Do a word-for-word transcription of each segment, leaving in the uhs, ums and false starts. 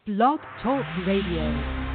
Blog Talk Radio.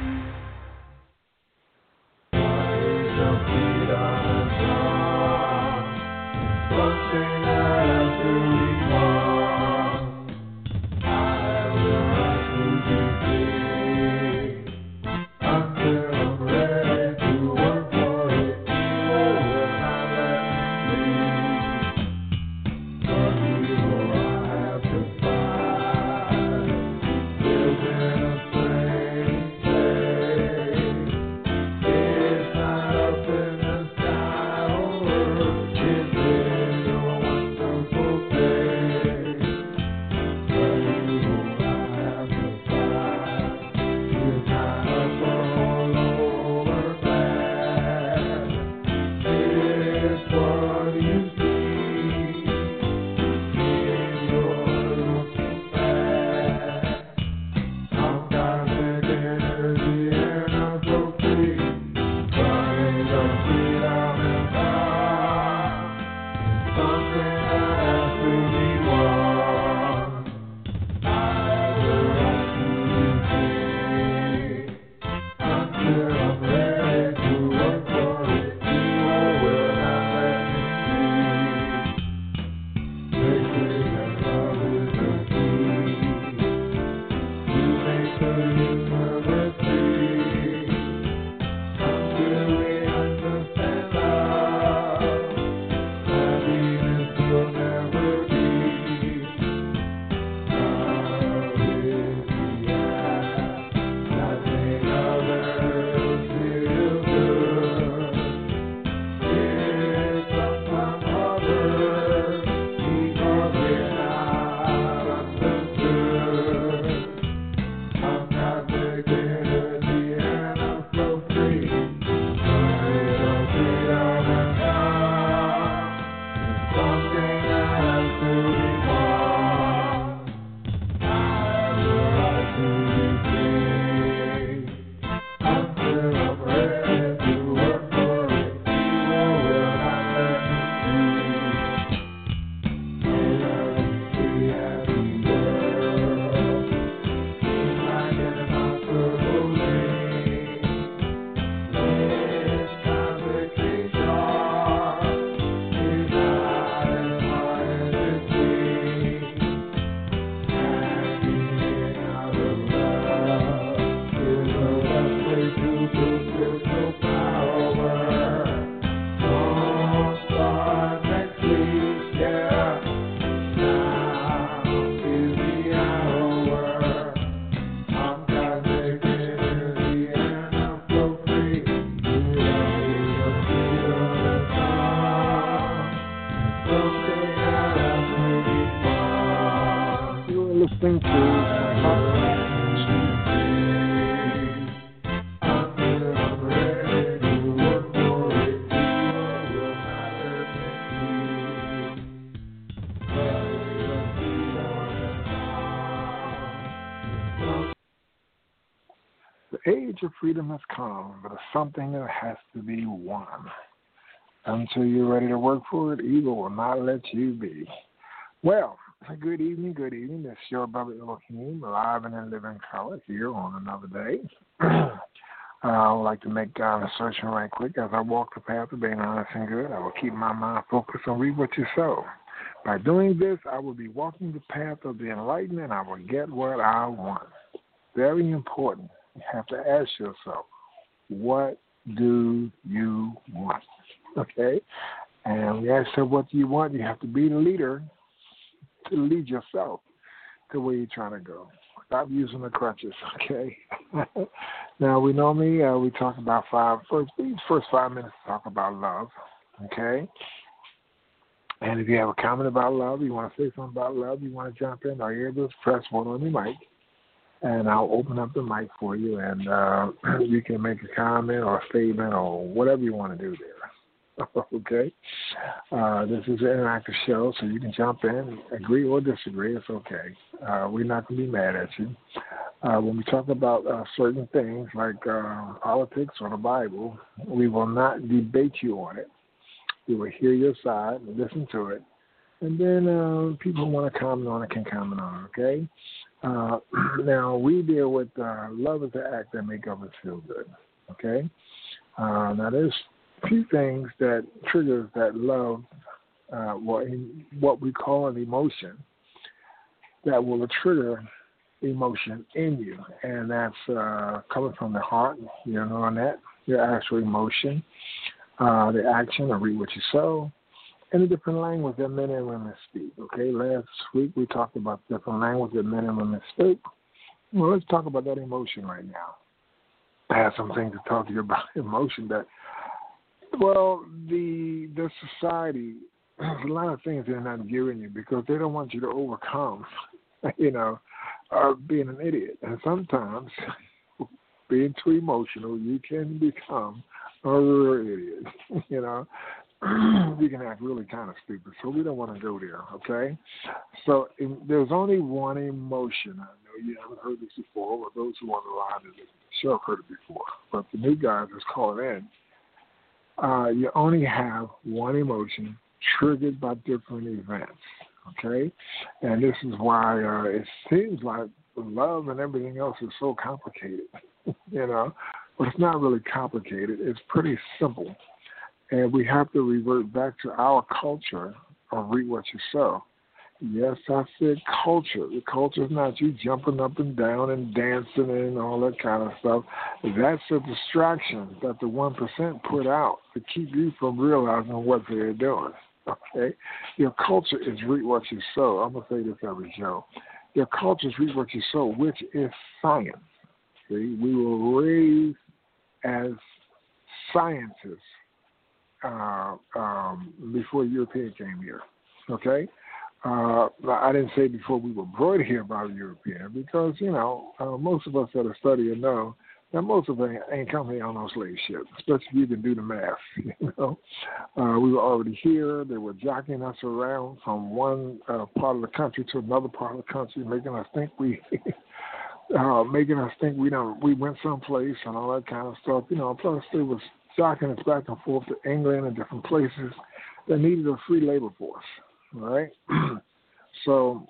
The age of freedom has come, but it's something that has to be won. Until you're ready to work for it, evil will not let you be. Well, good evening, good evening. This is your brother Elohim, alive and in living color, here on another day. uh, I would like to make uh, an assertion right quick. As I walk the path of being honest and good, I will keep my mind focused on reap what you sow. By doing this, I will be walking the path of the enlightened, and I will get what I want. Very important. You have to ask yourself, what do you want? Okay? And when you ask yourself, what do you want? You have to be the leader to lead yourself to where you're trying to go. Stop using the crutches, okay? Now, we normally, uh, we talk about five, first, these first five minutes talk about love, okay? And if you have a comment about love, you want to say something about love, you want to jump in, all you have to do is press one on your mic. And I'll open up the mic for you, and uh, you can make a comment or a statement or whatever you want to do there. Okay? Uh, this is an interactive show, so you can jump in, agree or disagree. It's okay. Uh, we're not going to be mad at you. Uh, when we talk about uh, certain things like uh, politics or the Bible, we will not debate you on it. We will hear your side and listen to it. And then uh, people who want to comment on it can comment on it, okay? Uh, now, we deal with uh, love is the act that make others feel good. Okay? Uh, now, there's a few things that triggers that love, uh, what, what we call an emotion, that will trigger emotion in you. And that's uh, coming from the heart, you know, on that, your actual emotion, uh, the action, or read what you sow, and the different language that men and women speak. Okay, last week we talked about different language that men and women speak. Well, let's talk about that emotion right now. I have some things to talk to you about emotion that, well, the the society, there's a lot of things they're not giving you because they don't want you to overcome, you know, uh, being an idiot. And sometimes being too emotional, you can become a real idiot, you know. You can act really kind of stupid, so we don't want to go there, okay? So in, there's only one emotion. I know you haven't heard this before, but those who are on the line of the show have heard it before. But the new guys that's calling in, uh, you only have one emotion triggered by different events, okay? And this is why uh, it seems like love and everything else is so complicated, you know? But it's not really complicated. It's pretty simple. And we have to revert back to our culture of read what you sow. Yes, I said culture. The culture is not you jumping up and down and dancing and all that kind of stuff. That's a distraction that the one percent put out to keep you from realizing what they're doing. Okay? Your culture is read what you sow. I'm going to say this every show. Your culture is read what you sow, which is science. See? We were raised as scientists. Uh, um, before European came here, okay? Uh, I didn't say before we were brought here by the European because, you know, uh, most of us that are studying know that most of us ain't come here on no slave ship, especially if you can do the math, you know. Uh, we were already here. They were jockeying us around from one uh, part of the country to another part of the country, making us think we... uh, making us think we don't, we went someplace and all that kind of stuff, you know, plus they was jocking us back and forth to England and different places that needed a free labor force, all right? So,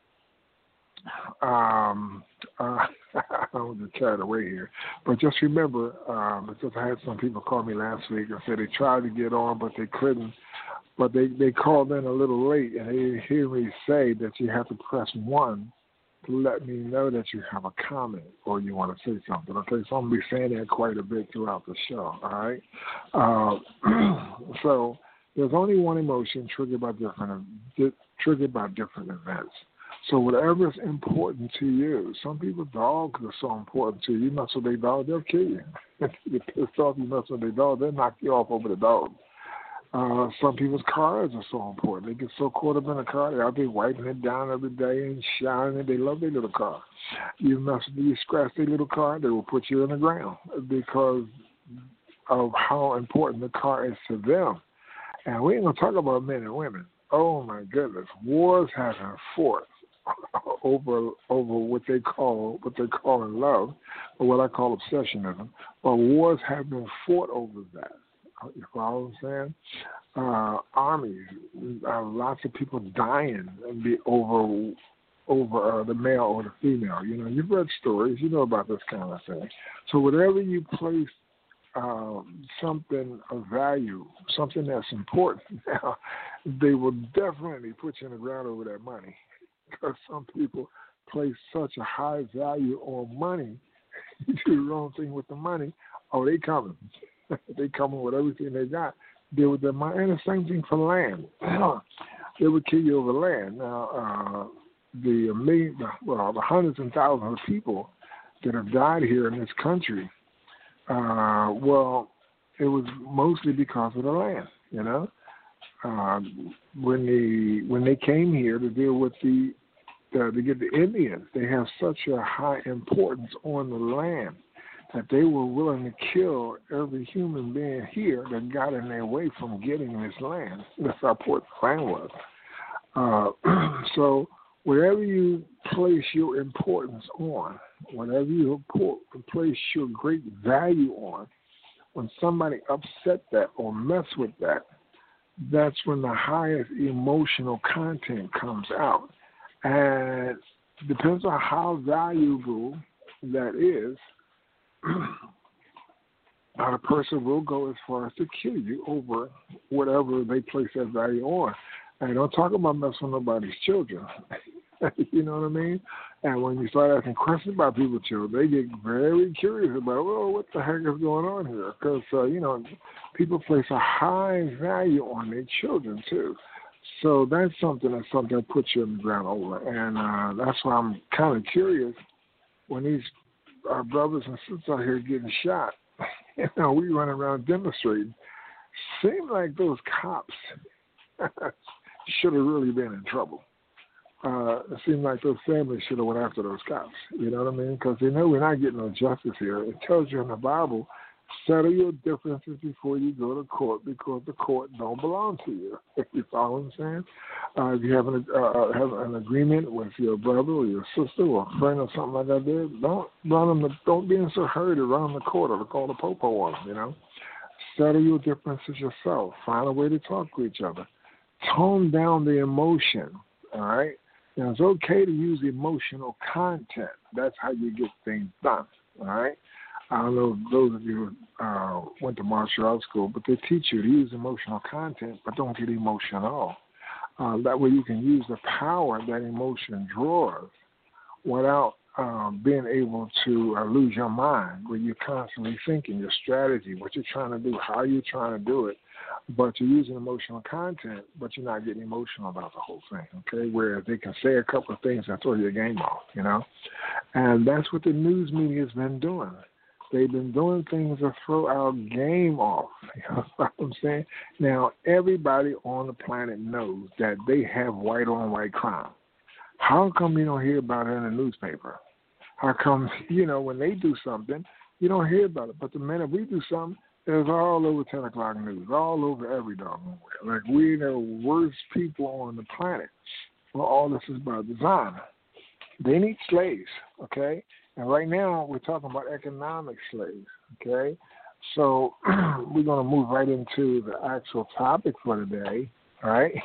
um, uh, I don't get carried away here, but just remember, um, because I had some people call me last week and said they tried to get on, but they couldn't, but they, they called in a little late, and they didn't hear me say that you have to press one to let me know that you have a comment or you want to say something. Okay, so I'm going to be saying that quite a bit throughout the show, all right? Uh, so there's only one emotion triggered by different triggered by different events. So whatever is important to you, some people, dogs are so important to you. You mess with their dog, they'll kill you. If you get pissed off, you mess with their dog, they'll knock you off over the dog. Uh, some people's cars are so important. They get so caught up in a car, they're out there wiping it down every day and shining it. They love their little car. You mess with, you scratch their little car, they will put you in the ground because of how important the car is to them. And we ain't going to talk about men and women. Oh, my goodness. Wars have been fought over over what they call what they call in love, or what I call obsessionism. But wars have been fought over that. You follow what I'm saying? Uh, armies, uh, lots of people dying and be over over uh, the male or the female. You know, you've read stories, you know about this kind of thing. So whatever you place uh, something of value, something that's important, now, they will definitely put you in the ground over that money because some people place such a high value on money. You do the wrong thing with the money, oh, they coming. They coming with everything they got. Deal with their money. And the same thing for land. They would kill you over land. Now, uh, the million, well, the hundreds and thousands of people that have died here in this country, uh, well, it was mostly because of the land, you know. Uh, when they when they came here to deal with the, uh, to get the Indians, they have such a high importance on the land that they were willing to kill every human being here that got in their way from getting this land. That's how important the land was. Uh, so wherever you place your importance on, whatever you place your great value on, when somebody upset that or mess with that, that's when the highest emotional content comes out. And Depends on how valuable that is. How the person will go as far as to kill you over whatever they place that value on. And don't talk about messing with nobody's children. You know what I mean? And when you start asking questions about people's children, they get very curious about, well, what the heck is going on here? Because, uh, you know, people place a high value on their children, too. So that's something that's something that puts you in the ground over. And uh, that's why I'm kind of curious when these our brothers and sisters out here getting shot. You know, we run around demonstrating. Seems like those cops should have really been in trouble. Uh, it seems like those families should have went after those cops. You know what I mean? Because they know we're not getting no justice here. It tells you in the Bible, settle your differences before you go to court because the court don't belong to you. You follow what I'm saying? Uh, if you have an, uh, have an agreement with your brother or your sister or a friend or something like that, there, don't run them. To, don't be in so hurry to run the court or to call the popo on them. You know, settle your differences yourself. Find a way to talk to each other. Tone down the emotion. All right. Now it's okay to use emotional content. That's how you get things done. All right. I don't know if those of you uh, went to martial arts school, but they teach you to use emotional content, but don't get emotional. Uh, that way you can use the power that emotion draws without um, being able to uh, lose your mind, where you're constantly thinking your strategy, what you're trying to do, how you're trying to do it, but you're using emotional content, but you're not getting emotional about the whole thing, okay? Whereas they can say a couple of things and throw your game off, you know? And that's what the news media has been doing. They've been doing things to throw our game off. You know what I'm saying? Now, everybody on the planet knows that they have white-on-white crime. How come you don't hear about it in the newspaper? How come, you know, when they do something, you don't hear about it? But the minute we do something, it's all over ten o'clock news, all over every doggone way. Like, we're the worst people on the planet. Well, all this is by design. They need slaves, okay? And right now, we're talking about economic slaves, okay? So we're going to move right into the actual topic for today, all right?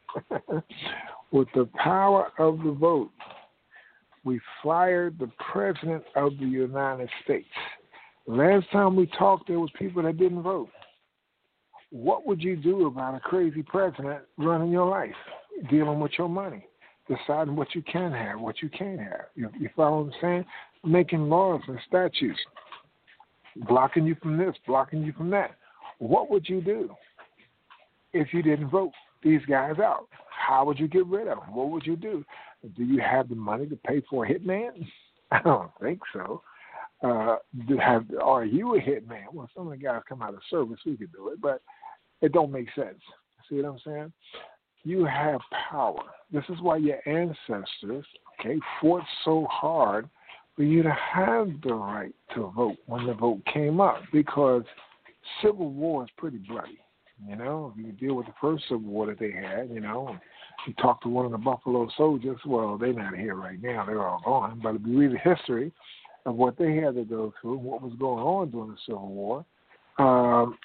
With the power of the vote, we fired the President of the United States. Last time we talked, there was people that didn't vote. What would you do about a crazy president running your life, dealing with your money, deciding what you can have, what you can't have? You, you follow what I'm saying? Making laws and statutes, blocking you from this, blocking you from that. What would you do if you didn't vote these guys out? How would you get rid of them? What would you do? Do you have the money to pay for a hitman? I don't think so. Uh, do have, are you a hitman? Well, some of the guys come out of service, we could do it, but it don't make sense. See what I'm saying? You have power. This is why your ancestors, okay, fought so hard for you to have the right to vote when the vote came up, because Civil War is pretty bloody. You know, if you deal with the first Civil War that they had, you know, you talk to one of the Buffalo Soldiers, well, they're not here right now, they're all gone, but if you read the history of what they had to go through, what was going on during the Civil War, um,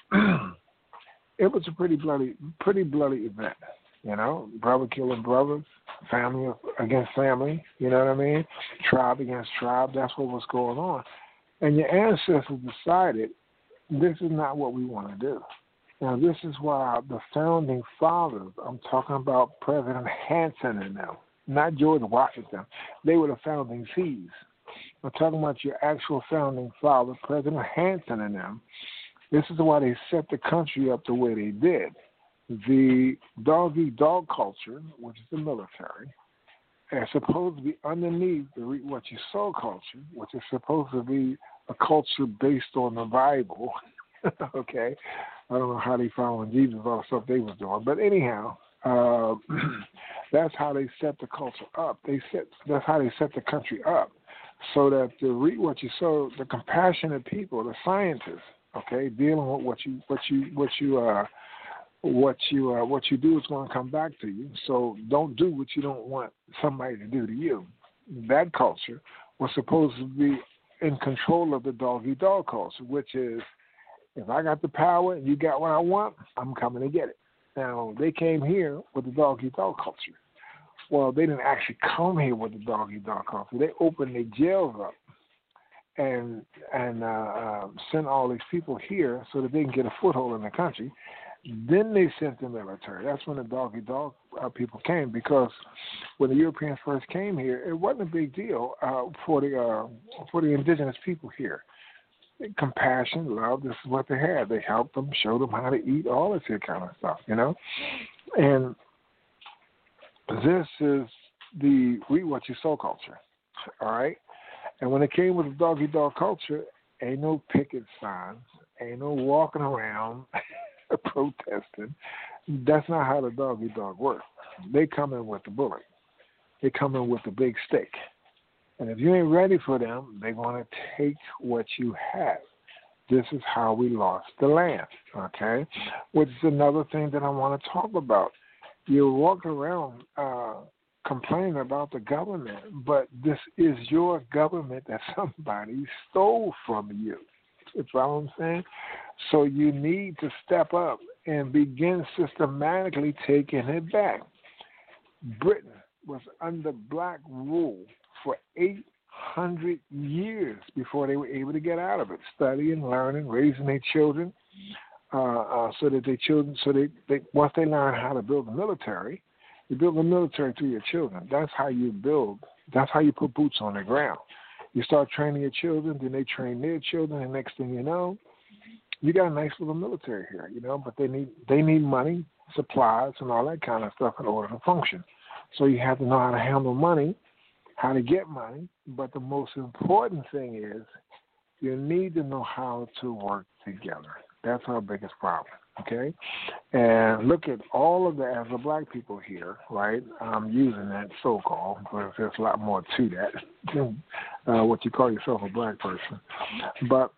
it was a pretty bloody, pretty bloody event. You know, brother killing brothers, family against family, you know what I mean? Tribe against tribe, that's what was going on. And your ancestors decided this is not what we want to do. Now, this is why the founding fathers, I'm talking about President Hanson and them, not George Washington. They were the founding seeds. I'm talking about your actual founding father, President Hanson and them. This is why they set the country up the way they did. The dog-eat-dog culture, which is the military, is supposed to be underneath the reap what you sow culture, which is supposed to be a culture based on the Bible. Okay? I don't know how they following Jesus, all the stuff they was doing. But anyhow, uh, that's how they set the culture up. They set That's how they set the country up, so that the reap what you sow, the compassionate people, the scientists, okay, dealing with what you what you what you uh what you uh, what you do is going to come back to you. So don't do what you don't want somebody to do to you. That culture was supposed to be in control of the dog-eat-dog culture, which is, if I got the power and you got what I want, I'm coming to get it. Now, they came here with the dog-eat-dog culture. Well, they didn't actually come here with the dog eat dog culture. They opened their jails up and and uh, uh, sent all these people here so that they can get a foothold in the country. Then they sent the military. That's when the dog eat dog uh, people came, because when the Europeans first came here, it wasn't a big deal uh, for the uh, for the indigenous people here. Compassion, love, this is what they had. They helped them, showed them how to eat, all this here kind of stuff, you know. And this is the reap what you sow culture, all right? And when it came with the dog eat dog culture, ain't no picket signs, ain't no walking around protesting. That's not how the dog eat dog works. They come in with the bullet. They come in with the big stick. And if you ain't ready for them, they're going to take what you have. This is how we lost the land, okay? Which is another thing that I want to talk about. You walk around uh, complaining about the government, but this is your government that somebody stole from you. You follow what I'm saying? So you need to step up and begin systematically taking it back. Britain was under black rule for eight hundred years before they were able to get out of it, studying, learning, raising their children, uh, uh, so that their children, so they, they once they learn how to build a military, you build a military through your children. That's how you build. That's how you put boots on the ground. You start training your children, then they train their children, and next thing you know, you got a nice little military here, you know. But they need they need money, supplies, and all that kind of stuff in order to function. So you have to know how to handle money, how to get money. But the most important thing is you need to know how to work together. That's our biggest problem, okay? And look at all of the, as a black people here, right? I'm using that so-called, but there's a lot more to that than uh, what you call yourself a black person. But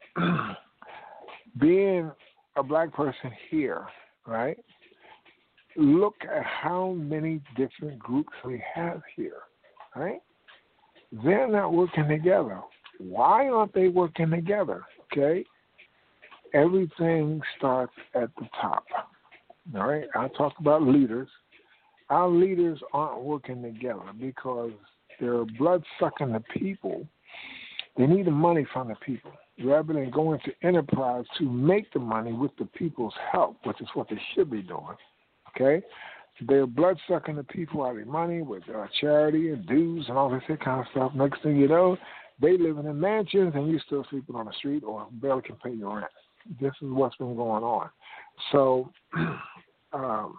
being a black person here, right, look at how many different groups we have here, right? They're not working together. Why aren't they working together, okay? Everything starts at the top, all right? I talk about leaders. Our leaders aren't working together because they're blood-sucking the people. They need the money from the people rather than going to enterprise to make the money with the people's help, which is what they should be doing, okay? They're blood-sucking the people out of their money with uh, charity and dues and all this kind of stuff. Next thing you know, they living in mansions and you still sleeping on the street or barely can pay your rent. This is what's been going on. So um,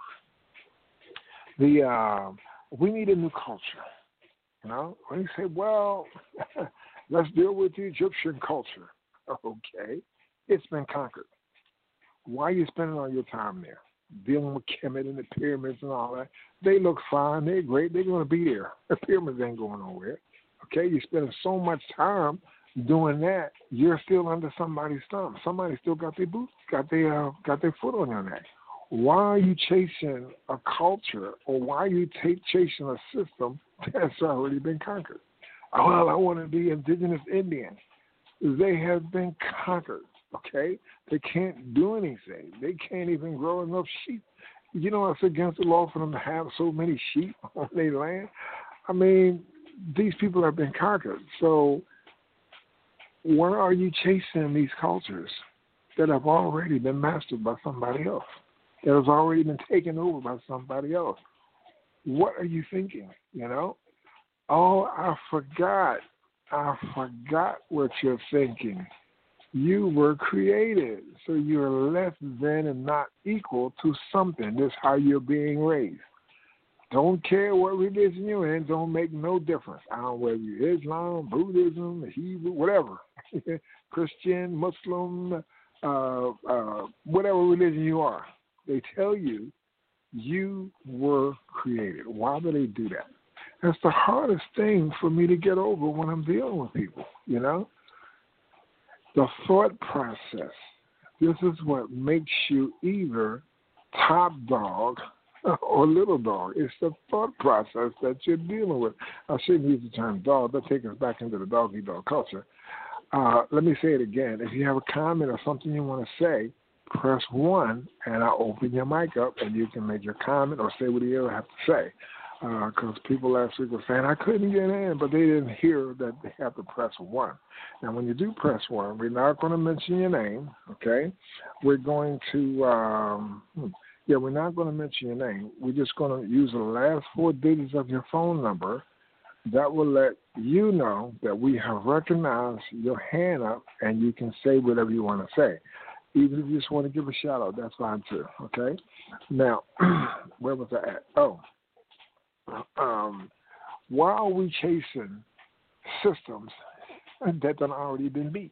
the uh, we need a new culture. You know, when you say, well, let's deal with the Egyptian culture. Okay, it's been conquered. Why are you spending all your time there? Dealing with Kemet and the pyramids and all that. They look fine. They're great. They're going to be there. The pyramids ain't going nowhere. Okay, you're spending so much time doing that, you're still under somebody's thumb. Somebody still got their boots, got their uh, got their foot on your neck. Why are you chasing a culture, or why are you t- chasing a system that's already been conquered? Oh, well, I want to be indigenous Indian. They have been conquered. Okay, they can't do anything. They can't even grow enough sheep. You know, it's against the law for them to have so many sheep on their land. I mean, these people have been conquered. So why are you chasing these cultures that have already been mastered by somebody else, that has already been taken over by somebody else? What are you thinking, you know? Oh, I forgot. I forgot what you're thinking. You were created, so you're less than and not equal to something. That's how you're being raised. Don't care what religion you're in. Don't make no difference. I don't know whether you're Islam, Buddhism, Hebrew, whatever, Christian, Muslim, uh, uh, whatever religion you are. They tell you you were created. Why do they do that? That's the hardest thing for me to get over when I'm dealing with people, you know? The thought process. This is what makes you either top dog or little dog. It's the thought process that you're dealing with. I shouldn't use the term dog. That takes us back into the dog-eat-dog culture. Uh, let me say it again. If you have a comment or something you want to say, press one, and I'll open your mic up, and you can make your comment or say what you have to say. because uh, people last week were saying I couldn't get in, but they didn't hear that they have to press one. Now, when you do press one, we're not going to mention your name, okay? We're going to, um, yeah, we're not going to mention your name. We're just going to use the last four digits of your phone number. That will let you know that we have recognized your hand up and you can say whatever you want to say. Even if you just want to give a shout out, that's fine too, okay? Now, where was I at? Oh, um, why are we chasing systems that have already been beat?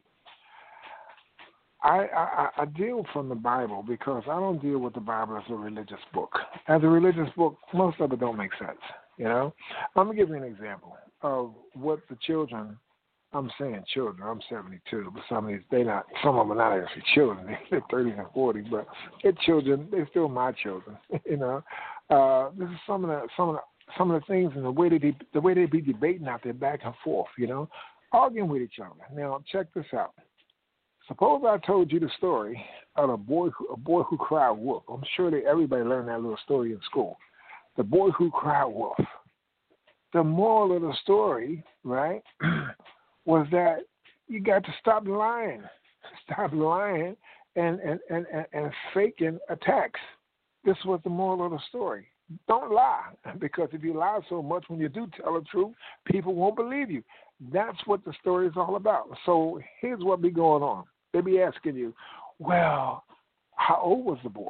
I, I, I deal from the Bible because I don't deal with the Bible as a religious book. As a religious book, most of it don't make sense, you know? I'm going to give you an example of what the children, I'm saying children, I'm seventy-two, but some of these, they not, some of them are not actually children. They're thirties and forties, but they're children. They're still my children, you know? Uh, this is some of the, some of the, some of the things and the way they, the way they be debating out there back and forth, you know, arguing with each other. Now, check this out. Suppose I told you the story of a boy who, a boy who cried wolf. I'm sure that everybody learned that little story in school. The boy who cried wolf. The moral of the story, right, was that you got to stop lying. Stop lying and, and, and, and, and faking attacks. This was the moral of the story. Don't lie, because if you lie so much when you do tell the truth, people won't believe you. That's what the story is all about. So here's what be going on. They be asking you, well, how old was the boy?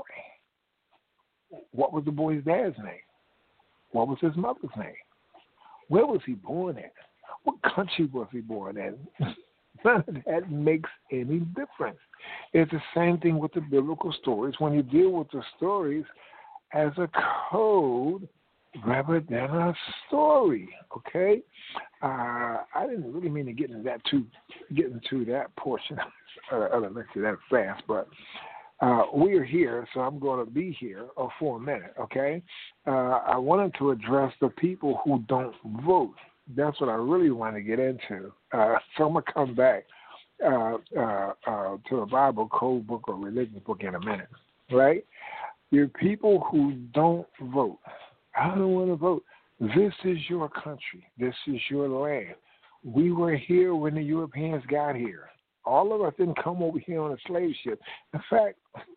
What was the boy's dad's name? What was his mother's name? Where was he born in? What country was he born in? None of that makes any difference. It's the same thing with the biblical stories. When you deal with the stories as a code rather than a story, okay? Uh, I didn't really mean to get into that too, get into that portion of the lecture that fast, but uh, we are here, so I'm going to be here uh, for a minute, okay? Uh, I wanted to address the people who don't vote. That's what I really want to get into. Uh, so I'm going to come back uh, uh, uh, to the Bible code book or religion book in a minute, right? You're people who don't vote. I don't want to vote. This is your country. This is your land. We were here when the Europeans got here. All of us didn't come over here on a slave ship. In fact,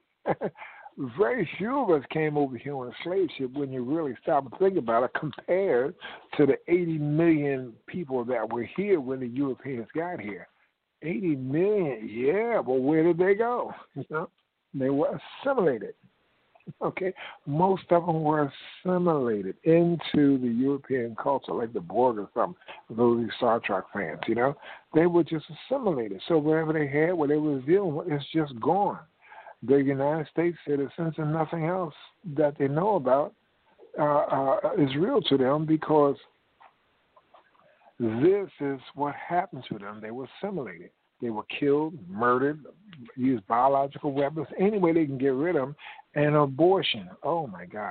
very few of us came over here on a slave ship when you really stop and think about it, compared to the eighty million people that were here when the Europeans got here. eighty million, yeah, but where did they go? You know, they were assimilated. Okay, most of them were assimilated into the European culture, like the Borg or something. Those are Star Trek fans, you know, they were just assimilated. So whatever they had, what they was dealing with, it's just gone. They're United States citizens, and nothing else that they know about uh, uh, is real to them, because this is what happened to them. They were assimilated. They were killed, murdered, used biological weapons, any way they can get rid of them, and abortion. Oh, my God.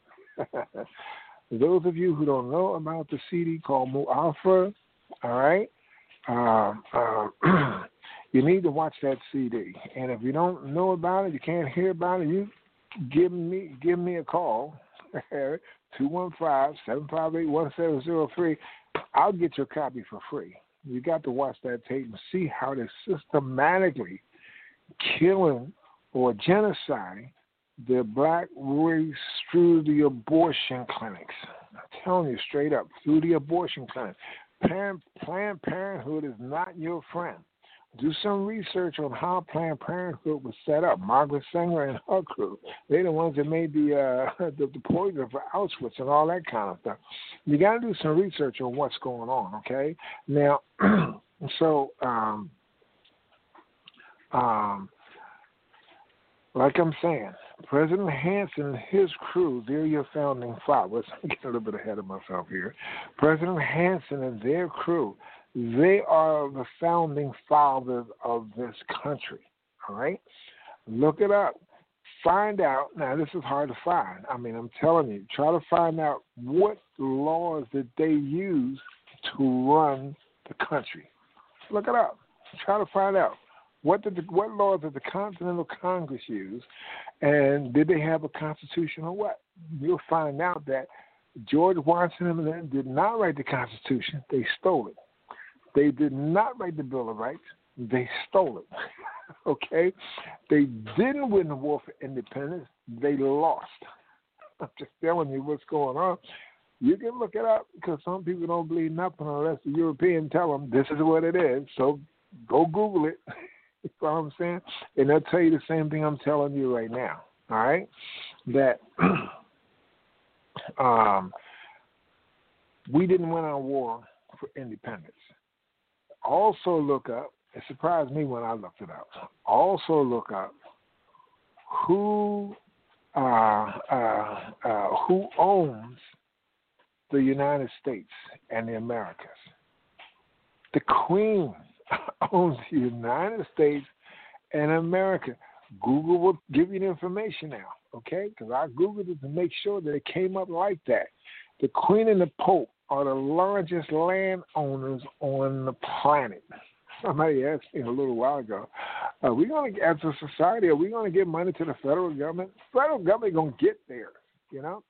Those of you who don't know about the C D called Mu'afra, all right, uh, uh, you need to watch that C D. And if you don't know about it, you can't hear about it, you give me give me a call, two one five, seven five eight, one seven zero three. I'll get your copy for free. You got to watch that tape and see how they're systematically killing or genocide the black race through the abortion clinics. I'm telling you straight up, through the abortion clinic. Planned, Planned Parenthood is not your friend. Do some research on how Planned Parenthood was set up. Margaret Sanger and her crew, they're the ones that made the, uh, the, the poison for Auschwitz and all that kind of stuff. You got to do some research on what's going on, okay? Now, so, um, um, like I'm saying, President Hanson and his crew, they're your founding fathers. I'm getting a little bit ahead of myself here. President Hanson and their crew, they are the founding fathers of this country, all right? Look it up. Find out. Now, this is hard to find. I mean, I'm telling you, try to find out what laws did they use to run the country. Look it up. Try to find out. What did the, what laws did the Continental Congress use, and did they have a constitution or what? You'll find out that George Washington and them did not write the Constitution. They stole it. They did not write the Bill of Rights. They stole it. Okay? They didn't win the war for independence. They lost. I'm just telling you what's going on. You can look it up because some people don't believe nothing unless the European tell them this is what it is. So go Google it. You know what I'm saying? And they'll tell you the same thing I'm telling you right now. All right? That um, we didn't win our war for independence. Also look up, it surprised me when I looked it up. Also look up who uh, uh, uh, who owns the United States and the Americas. The Queen owns the United States and America. Google will give you the information now, okay? Because I Googled it to make sure that it came up like that. The Queen and the Pope are the largest landowners on the planet. Somebody asked me a little while ago, are we going to, as a society, are we going to give money to the federal government? The federal government going to get there, you know?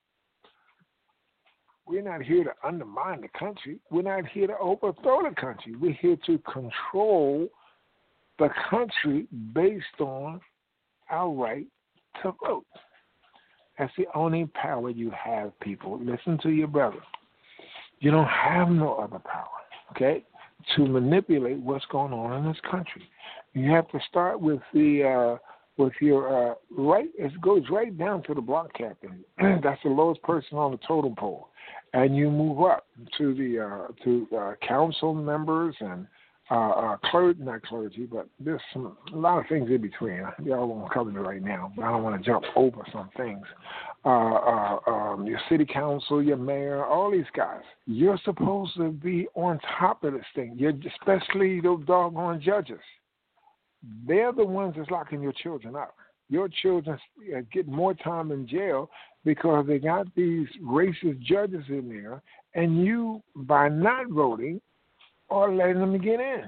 We're not here to undermine the country. We're not here to overthrow the country. We're here to control the country based on our right to vote. That's the only power you have, people. Listen to your brother. You don't have no other power, okay, to manipulate what's going on in this country. You have to start with the uh, with your uh, right. It goes right down to the block captain. That's the lowest person on the totem pole, and you move up to the uh, to uh, council members and uh, uh, clergy, not clergy, but there's some, a lot of things in between. Y'all won't cover it right now, but I don't want to jump over some things. Uh, uh, um, your city council, your mayor, all these guys. You're supposed to be on top of this thing. You're, especially those doggone judges. They're the ones that's locking your children up. Your children get more time in jail because they got these racist judges in there, and you, by not voting, are letting them get in.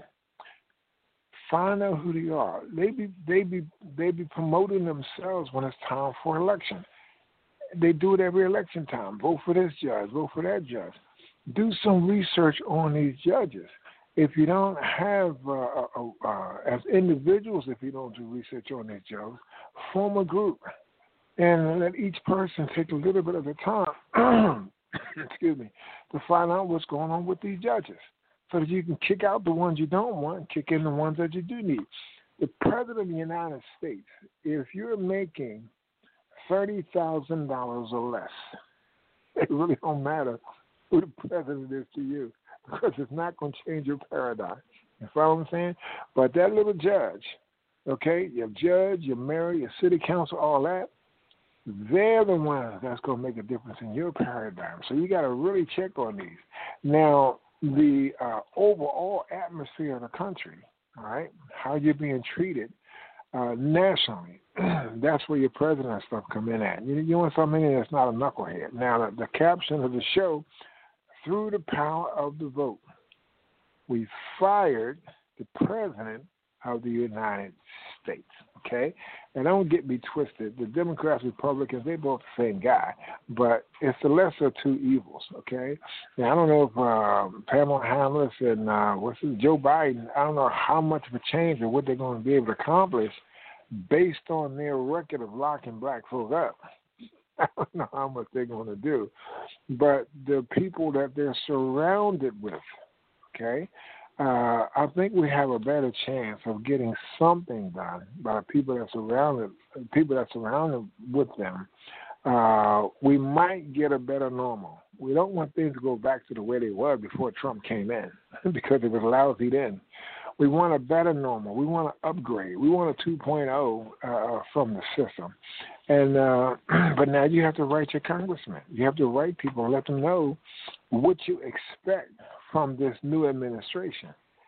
Find out who they are. They be they be they be promoting themselves when it's time for election. They do it every election time. Vote for this judge. Vote for that judge. Do some research on these judges. If you don't have, uh, uh, uh, as individuals, if you don't do research on these judges, form a group and let each person take a little bit of the time, excuse me, to find out what's going on with these judges so that you can kick out the ones you don't want and kick in the ones that you do need. The President of the United States, if you're making thirty thousand dollars or less, it really don't matter who the president is to you, because it's not going to change your paradigm. You follow what I'm saying? But that little judge, okay, your judge, your mayor, your city council, all that, they're the ones that's going to make a difference in your paradigm. So you got to really check on these. Now, the uh, overall atmosphere of the country, all right, how you're being treated uh, nationally, that's where your president and stuff come in at. You, you want something that's not a knucklehead. Now, the, the caption of the show, through the power of the vote, we fired the president of the United States, okay? And don't get me twisted. The Democrats, Republicans, they're both the same guy, but it's the lesser of two evils, okay? Now, I don't know if uh, Pamela Harris and uh, what's this, Joe Biden, I don't know how much of a change or what they're going to be able to accomplish based on their record of locking black folk up. I don't know how much they're going to do. But the people that they're surrounded with, okay, uh, I think we have a better chance of getting something done by the people that surrounded, people that surrounded with them. Uh, we might get a better normal. We don't want things to go back to the way they were before Trump came in because it was lousy then. We want a better normal. We want to upgrade. We want a two point oh uh, from the system. And uh, but now you have to write your congressman. You have to write people and let them know what you expect from this new administration.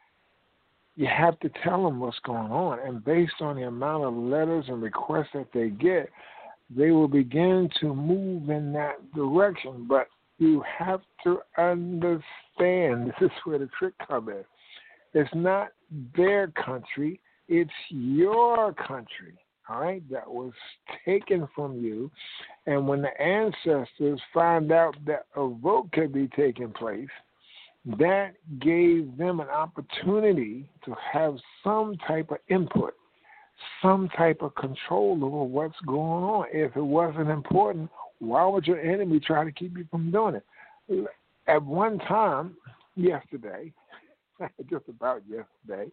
You have to tell them what's going on. And based on the amount of letters and requests that they get, they will begin to move in that direction. But you have to understand, this is where the trick comes in. It's not their country, it's your country. all right, that was taken from you. And when the ancestors found out that a vote could be taking place, that gave them an opportunity to have some type of input, some type of control over what's going on. If it wasn't important, why would your enemy try to keep you from doing it? At one time, yesterday, just about yesterday,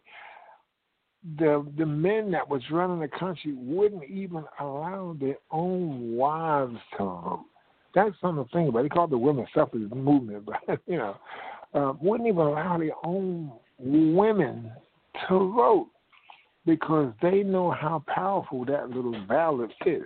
the the men that was running the country wouldn't even allow their own wives to vote. That's something to think about. They call it the women's suffrage movement, but, you know, uh, wouldn't even allow their own women to vote because they know how powerful that little ballot is.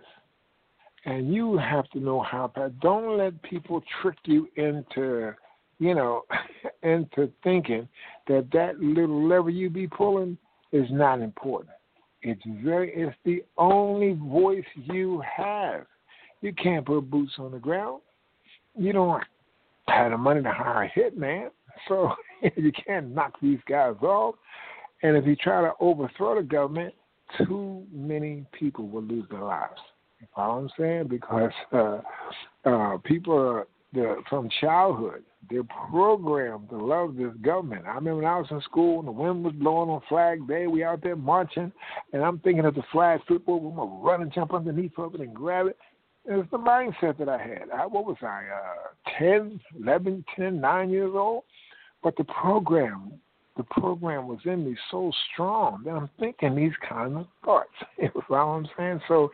And you have to know how powerful. Don't let people trick you into, you know, into thinking that that little lever you be pulling is not important. It's very. It's the only voice you have. You can't put boots on the ground. You don't have the money to hire a hitman, so you can't knock these guys off. And if you try to overthrow the government, too many people will lose their lives. You follow what I'm saying? Because uh, uh, people are, from childhood, they're programmed to love this government. I remember when I was in school and the wind was blowing on Flag Day, we out there marching, and I'm thinking of the flag flip over, I'm going to run and jump underneath of it and grab it. It was the mindset that I had. I, what was I, uh, ten, eleven, ten, nine years old? But the program, the program was in me so strong that I'm thinking these kind of thoughts. You know what I'm saying? So,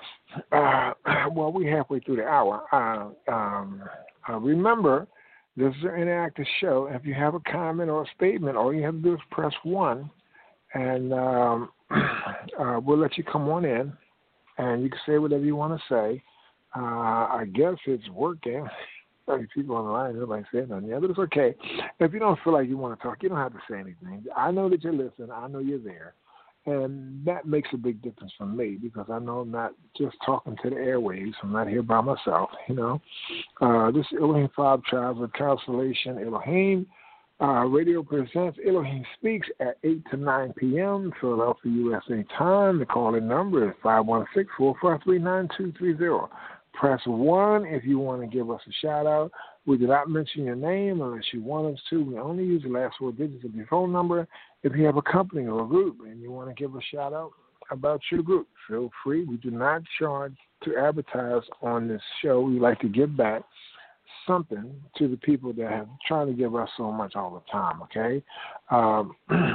uh, well, we're halfway through the hour. Uh, um, uh, remember, this is an interactive show. If you have a comment or a statement, all you have to do is press one, and um, uh, we'll let you come on in, and you can say whatever you want to say. Uh, I guess it's working. thirty people on the line, nobody said nothing yet, but it's okay. If you don't feel like you want to talk, you don't have to say anything. I know that you're listening. I know you're there. And that makes a big difference for me because I know I'm not just talking to the airwaves. I'm not here by myself, you know. Uh, this is Elohim Five Tribes of Constellation Elohim. Uh, radio presents Elohim Speaks at eight to nine p.m. Philadelphia, U S A time. The call-in number is five one six, four five three, nine two three zero. Press one if you want to give us a shout-out. We do not mention your name unless you want us to. We only use the last four digits of your phone number. If you have a company or a group and you want to give a shout-out about your group, feel free. We do not charge to advertise on this show. We like to give back something to the people that have tried to give us so much all the time, okay? Um,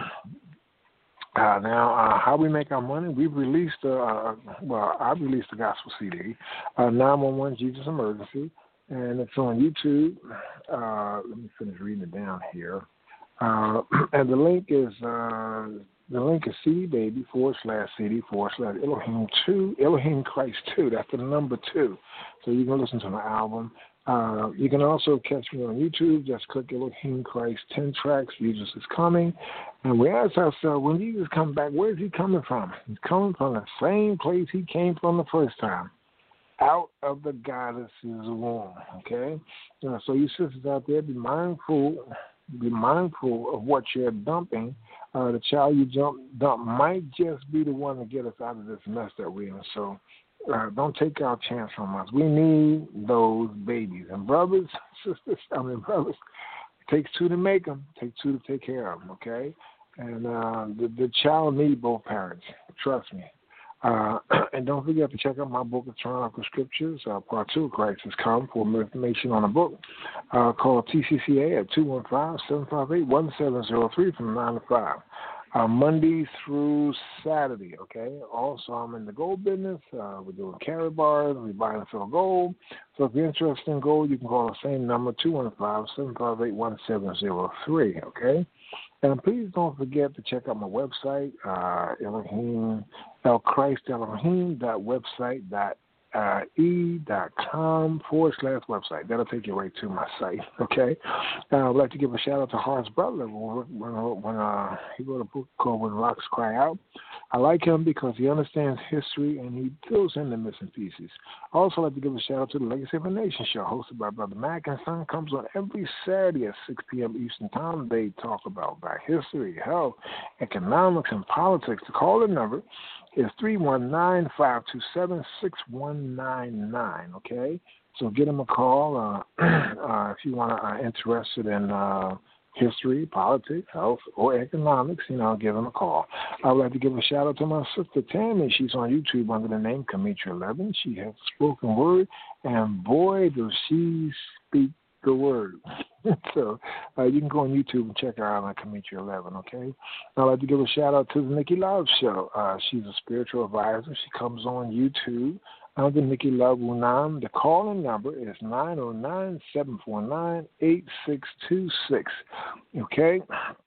Uh, now, uh, how we make our money, we've released, uh, well, I released the gospel C D, uh, nine one one Jesus Emergency, and it's on YouTube. Uh, let me finish reading it down here. Uh, and the link is, uh, the link is C D Baby forward slash C D forward slash Elohim two, Elohim Christ two. That's the number two. So you can listen to the album. Uh, you can also catch me on YouTube. Just click Elohim Christ ten tracks. Jesus is coming. And we ask ourselves, when Jesus comes back, where is he coming from? He's coming from the same place he came from the first time, out of the goddess's womb, okay? Uh, so you sisters out there, be mindful, be mindful of what you're dumping. Uh, the child you jump, dump might just be the one to get us out of this mess that we're in. So uh, don't take our chance from us. We need those babies. And brothers, sisters, I mean brothers, it takes two to make them. It takes two to take care of them, okay? And uh, the, the child needs both parents. Trust me. Uh, and don't forget to check out my book, Eternical Scriptures. Uh, part two of Christ has come. For more information on the book, uh, call T C C A at two one five, seven five eight, one seven zero three from nine to five. Uh, Monday through Saturday, okay? Also, I'm in the gold business. Uh, we're doing carry bars. We buy and sell gold. So if you're interested in gold, you can call the same number, two one five, seven five eight, one seven zero three, okay? And please don't forget to check out my website, uh, Elohim, El Christ Elohim dot website dot uh, e dot com forward slash website. That'll take you right to my site, okay? Uh, I'd like to give a shout out to Hart's brother when, when, when uh, he wrote a book called When Rocks Cry Out. I like him because he understands history and he fills in the missing pieces. I also like to give a shout out to the Legacy of a Nation show hosted by Brother Mac and Son. Comes on every Saturday at six p.m. Eastern Time. They talk about black history, health, economics, and politics. The call-in number is three one nine, five two seven, six one nine nine, okay? So give him a call uh, uh, if you want to, uh, interested in uh, history, politics, health, or economics, you know, give him a call. I would like to give a shout out to my sister Tammy. She's on YouTube under the name Kamitra eleven. She has spoken word, and boy, does she speak the word. So uh, you can go on YouTube and check her out on Kamitra eleven, okay? I'd like to give a shout out to the Nikki Love Show. Uh, she's a spiritual advisor. She comes on YouTube under Nikki Love Unam. The call-in number is nine oh nine, seven four nine, eight six two six, okay?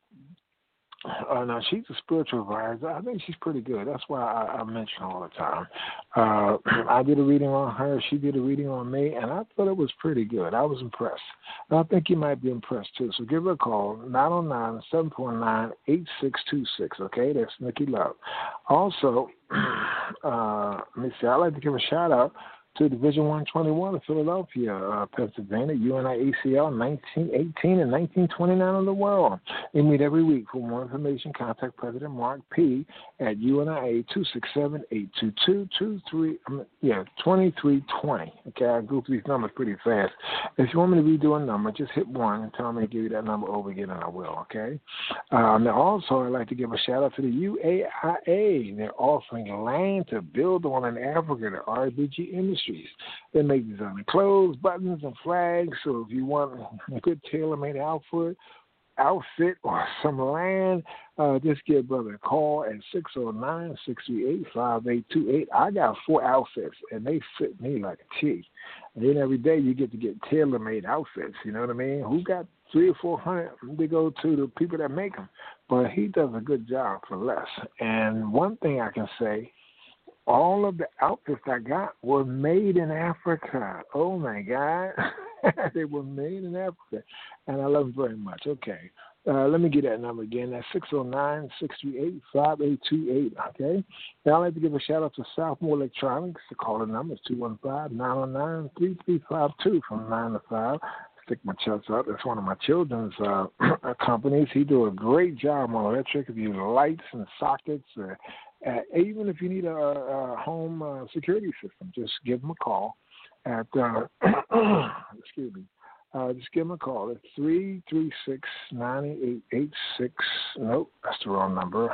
Uh, now, she's a spiritual advisor. I think she's pretty good. That's why I, I mention her all the time. Uh, I did a reading on her. She did a reading on me, and I thought it was pretty good. I was impressed. And I think you might be impressed, too. So give her a call, nine oh nine, seven four nine, eight six two six, okay? That's Nikki Love. Also, uh, let me see. I'd like to give a shout-out to Division one twenty-one of Philadelphia, uh, Pennsylvania, U N I A C L nineteen eighteen and nineteen twenty-nine of the world. They meet every week. For more information, contact President Mark P. at U N I A two six seven, eight two two, two three, yeah, twenty-three twenty. Okay, I go through these numbers pretty fast. If you want me to redo a number, just hit one and tell me to give you that number over again, and I will, okay? Um, now, also, I'd like to give a shout-out to the U A I A. They're offering land to build on in Africa, the R B G industry. They make designer clothes, buttons, and flags. So if you want a good tailor-made outfit, outfit or some land, uh, just give Brother a call at six oh nine, six three eight, five eight two eight. I got four outfits, and they fit me like a T. And then every day you get to get tailor-made outfits. You know what I mean? Who got three or four hundred? They go to the people that make them. But he does a good job for less. And one thing I can say, all of the outfits I got were made in Africa. Oh, my God. They were made in Africa. And I love them very much. Okay. Uh, let me get that number again. That's six oh nine, six three eight, five eight two eight. Okay. Now, I'd like to give a shout-out to Southmore Electronics. The caller number is two one five, nine oh nine, three three five two from nine to five. Stick my chest out. That's one of my children's uh, companies. He do a great job on electric. If you lights and sockets, uh, uh, even if you need a, a home uh, security system, just give him a call at, uh, excuse me, uh, just give him a call. It's three three six, nine eight eight six. Nope, that's the wrong number.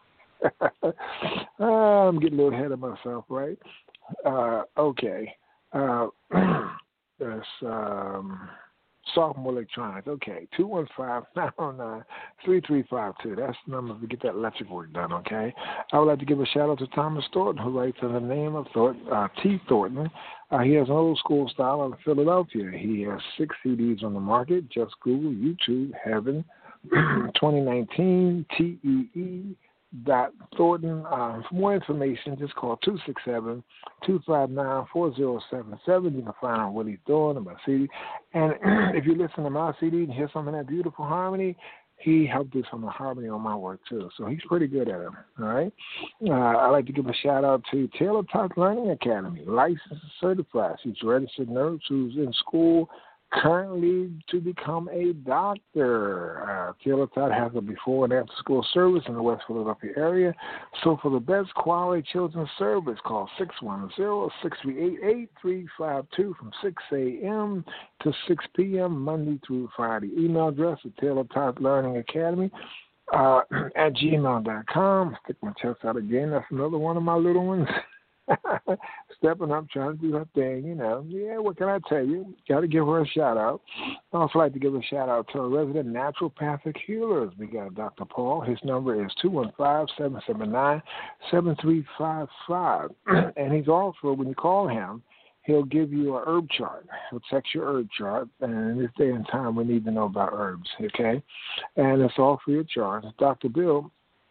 uh, I'm getting a little ahead of myself, right? Uh, okay. Uh, that's... Um, Sophomore Electronics, okay, two one five, nine oh nine, three three five two. That's the number to get that electric work done, okay? I would like to give a shout-out to Thomas Thornton, who writes under the name of Thornton, uh, T. Thornton. Uh, he has an old-school style out of Philadelphia. He has six C Ds on the market. Just Google YouTube, Heaven, twenty nineteen, T E E. Dot Thornton. Uh, for more information, just call two six seven, two five nine, four zero seven seven. You can find out what he's doing in my C D. And if you listen to my C D and hear some of that beautiful harmony, he helped do some of the harmony on my work, too. So he's pretty good at it, all right? Uh, I'd like to give a shout-out to Taylor Talk Learning Academy, licensed and certified. She's a registered nurse who's in school currently to become a doctor. Uh, Taylor Todd has a before and after school service in the West Philadelphia area. So for the best quality children's service, call six one zero, six three eight, eight three five two from six a.m. to six p.m. Monday through Friday. Email address is Taylor Todd Learning Academy uh, at gmail dot com. Stick my chest out again. That's another one of my little ones. Stepping up, trying to do her thing, you know. Yeah, what can I tell you? Got to give her a shout-out. I'd also like to give a shout-out to our resident naturopathic healers. We got Doctor Paul. His number is two one five, seven seven nine, seven three five five. And he's also, when you call him, he'll give you a herb chart. He'll check your herb chart. And in this day and time, we need to know about herbs, okay? And it's all free of charge. Doctor Bill,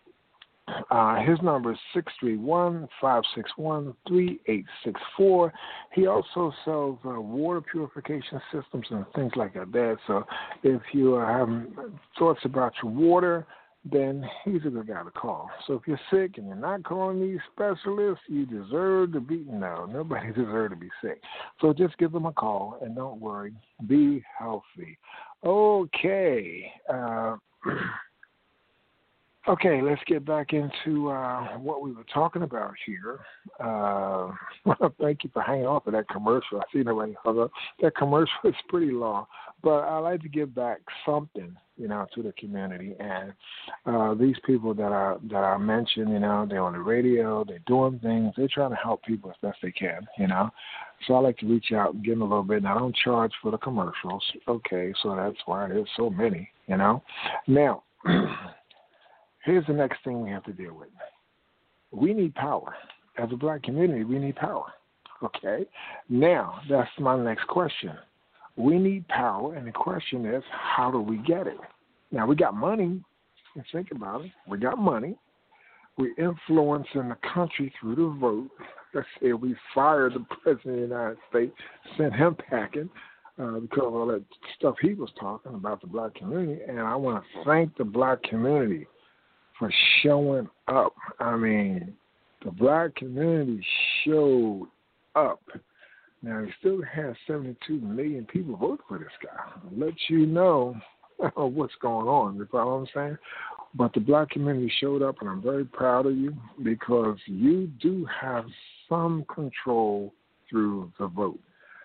Uh, his number is six three one, five six one, three eight six four. He also sells uh, water purification systems and things like that. So if you are having thoughts about your water, then he's a good guy to call. So if you're sick and you're not calling these specialists, you deserve to be, no, nobody deserves to be sick. So just give them a call and don't worry. Be healthy. Okay. Uh, Okay, let's get back into uh, what we were talking about here. Uh, well, thank you for hanging on to that commercial. I see nobody hung up. That commercial is pretty long, but I like to give back something, you know, to the community. And uh, these people that I that I mentioned, you know, they're on the radio, they're doing things, they're trying to help people as best they can, you know. So I like to reach out and give them a little bit. And I don't charge for the commercials. Okay, so that's why there's so many, you know. Now. Here's the next thing we have to deal with. We need power. As a black community, we need power. Okay? Now, that's my next question. We need power, and the question is, how do we get it? Now, we got money. Let's think about it. We got money. We're influencing the country through the vote. Let's say we fired the president of the United States, sent him packing uh, because of all that stuff he was talking about the black community, and I want to thank the black community for showing up. I mean, the black community showed up. Now, he still has seventy-two million people vote for this guy. Let you know what's going on, you follow what I'm saying? But the black community showed up, and I'm very proud of you because you do have some control through the vote.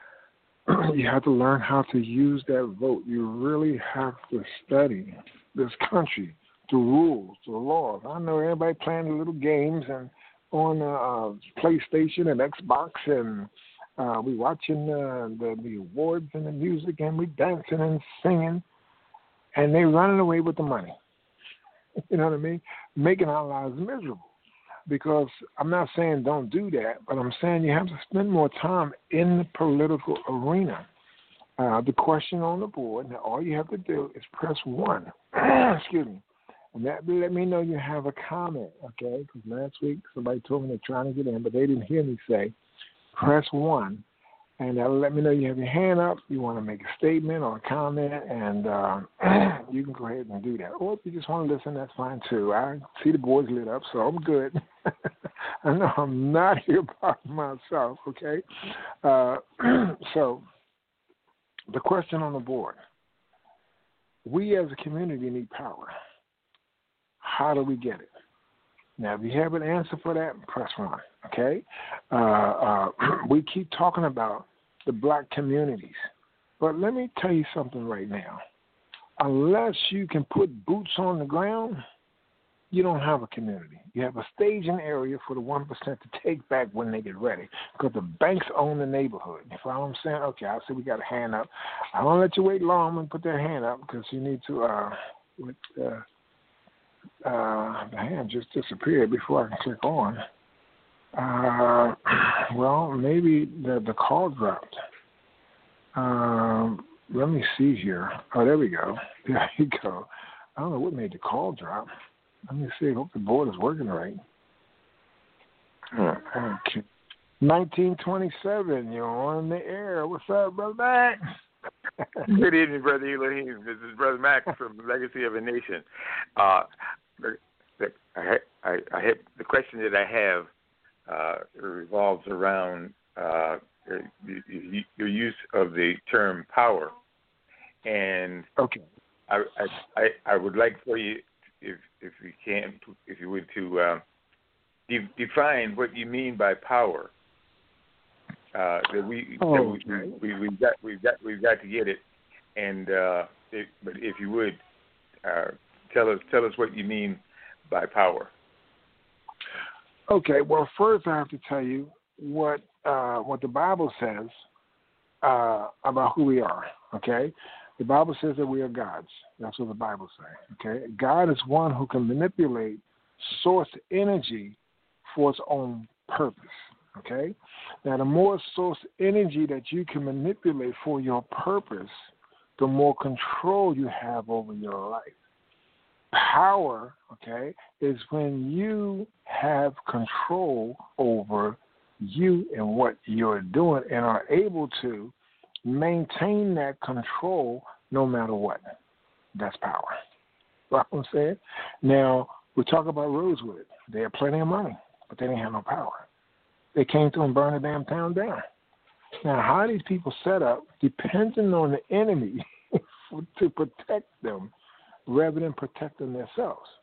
You have to learn how to use that vote. You really have to study this country, the rules, the laws. I know everybody playing the little games and on uh, PlayStation and Xbox, and uh, we watching uh, the the awards and the music, and we dancing and singing, and they running away with the money. You know what I mean? Making our lives miserable. Because I'm not saying don't do that, but I'm saying you have to spend more time in the political arena. Uh, the question on the board, now all you have to do is press one. Excuse me. And that let me know you have a comment, okay? Because last week somebody told me they're trying to get in, but they didn't hear me say, press one. And that'll let me know you have your hand up, you want to make a statement or a comment, and uh, you can go ahead and do that. Or if you just want to listen, that's fine too. I see the board's lit up, so I'm good. I know I'm not here by myself, okay? Uh, so the question on the board, we as a community need power. How do we get it? Now, if you have an answer for that, press one, okay? Uh, uh, we keep talking about the black communities, but let me tell you something right now. Unless you can put boots on the ground, you don't have a community. You have a staging area for the one percent to take back when they get ready because the banks own the neighborhood. You follow what I'm saying? Okay, I see we got a hand up. I don't let you wait long. I'm going to put that hand up because you need to uh, with, uh, Uh, the hand just disappeared before I can click on. Uh, well, maybe the the call dropped. Um, let me see here. Oh, there we go. There you go. I don't know what made the call drop. Let me see. I hope the board is working right. Okay. nineteen twenty-seven, you're on the air. What's up, Brother Mac? Good evening, Brother Elohim. This is Brother Mac from Legacy of a Nation. Uh, the, the, I, I, I have, the question that I have uh, revolves around uh, your use of the term power. And okay, I, I, I would like for you, if if you can, if you would, to uh, de- define what you mean by power. Uh, that we, oh, that we, we we've got we've got we've got to get it, and uh, it, but if you would uh, tell us tell us what you mean by power. Okay, well, first I have to tell you what uh, what the Bible says uh, about who we are. Okay, the Bible says that we are gods. That's what the Bible says. Okay, God is one who can manipulate source energy for its own purpose. Okay? Now, the more source energy that you can manipulate for your purpose, the more control you have over your life. Power, okay, is when you have control over you and what you're doing and are able to maintain that control no matter what. That's power. You know what I'm saying? Now, we talk about Rosewood. They had plenty of money, but they didn't have no power. They came through and burned the damn town down. Now, how are these people set up, depending on the enemy to protect them rather than protecting themselves?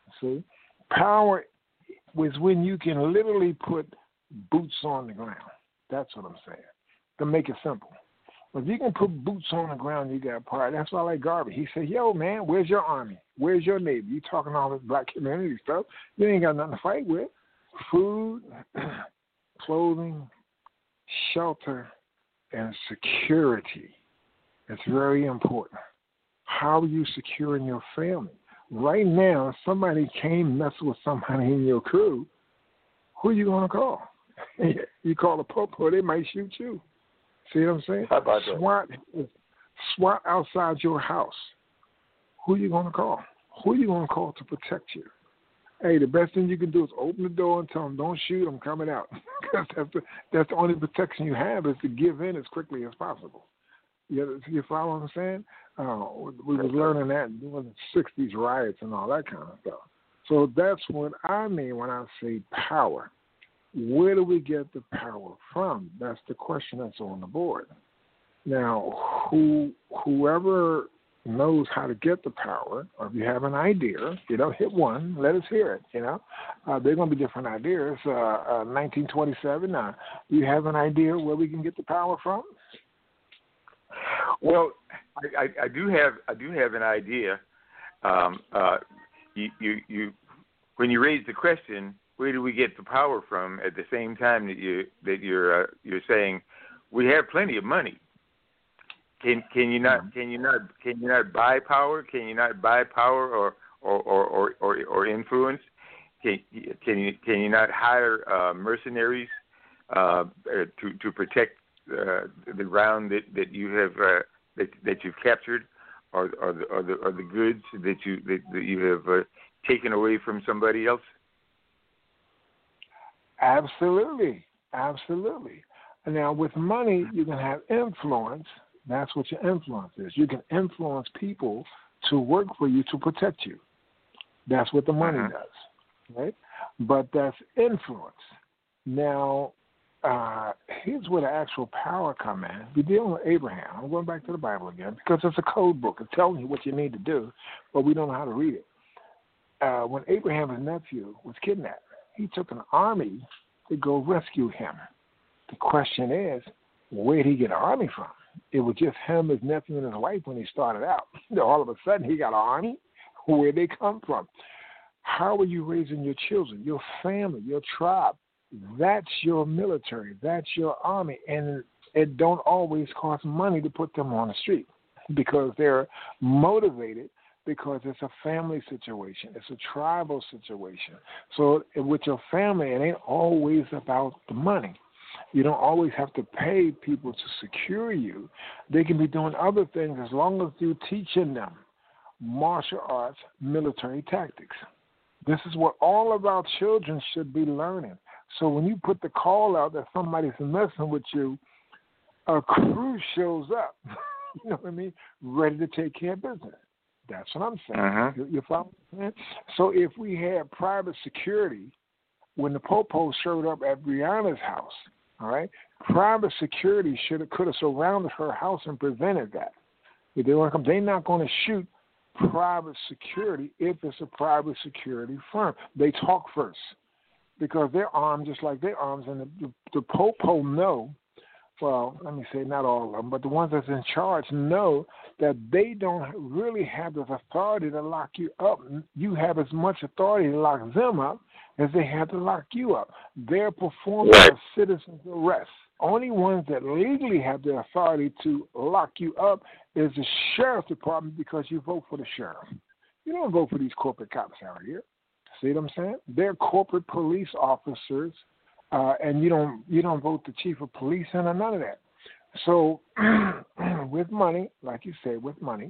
See, power is when you can literally put boots on the ground. That's what I'm saying. To make it simple. If you can put boots on the ground, you got power. That's why I like Garvey. He said, yo, man, where's your army? Where's your Navy? You talking all this black community stuff. You ain't got nothing to fight with. Food, clothing, shelter, and security. It's very important. How are you securing your family? Right now, if somebody came mess with somebody in your crew, who are you going to call? You call the popo, they might shoot you. See what I'm saying? How about that? SWAT, SWAT outside your house. Who are you going to call? Who are you going to call to protect you? Hey, the best thing you can do is open the door and tell them, don't shoot, I'm coming out. Because that's the, that's the only protection you have is to give in as quickly as possible. You, you follow what I'm saying? Uh, we was learning that during the sixties riots and all that kind of stuff. So that's what I mean when I say power. Where do we get the power from? That's the question that's on the board. Now, who whoever knows how to get the power, or if you have an idea, you know, hit one, let us hear it, you know. Uh, they're going to be different ideas. Uh, uh, nineteen twenty-seven, uh, do you have an idea where we can get the power from? Well, I, I, I do have I do have an idea. Um, uh, you, you, you, when you raise the question, where do we get the power from? At the same time that you that you're uh, you're saying we have plenty of money. Can can you not can you not can you not buy power? Can you not buy power or or or, or, or influence? Can can you can you not hire uh, mercenaries uh, to to protect uh, the ground that, that you have uh, that that you've captured, or or the or the, or the goods that you that, that you have uh, taken away from somebody else? Absolutely, absolutely. Now, with money, you can have influence. That's what your influence is. You can influence people to work for you to protect you. That's what the money uh-huh. does, right? But that's influence. Now, uh, here's where the actual power come in. We're dealing with Abraham. I'm going back to the Bible again because it's a code book. It's telling you what you need to do, but we don't know how to read it. Uh, when Abraham's nephew was kidnapped, he took an army to go rescue him. The question is, where did he get an army from? It was just him, his nephew, and his wife when he started out. All of a sudden, he got an army. Where did they come from? How are you raising your children, your family, your tribe? That's your military. That's your army. And it don't always cost money to put them on the street because they're motivated because it's a family situation. It's a tribal situation. So with your family, it ain't always about the money. You don't always have to pay people to secure you. They can be doing other things as long as you're teaching them martial arts, military tactics. This is what all of our children should be learning. So when you put the call out that somebody's messing with you, a crew shows up, you know what I mean, ready to take care of business. That's what I'm saying. Uh-huh. You, you follow me? So if we had private security, when the Popo showed up at Brianna's house, all right, private security should have could have surrounded her house and prevented that. If they want to come, they're not going to shoot private security if it's a private security firm. They talk first because they're armed just like they're armed, and the, the, the Popo know. Well, let me say not all of them, but the ones that's in charge know that they don't really have the authority to lock you up. You have as much authority to lock them up as they have to lock you up. They're performing a citizen's arrest. Only ones that legally have the authority to lock you up is the sheriff's department because you vote for the sheriff. You don't vote for these corporate cops out here. See what I'm saying? They're corporate police officers. Uh, and you don't you don't vote the chief of police in or none of that. So with money, like you said, with money,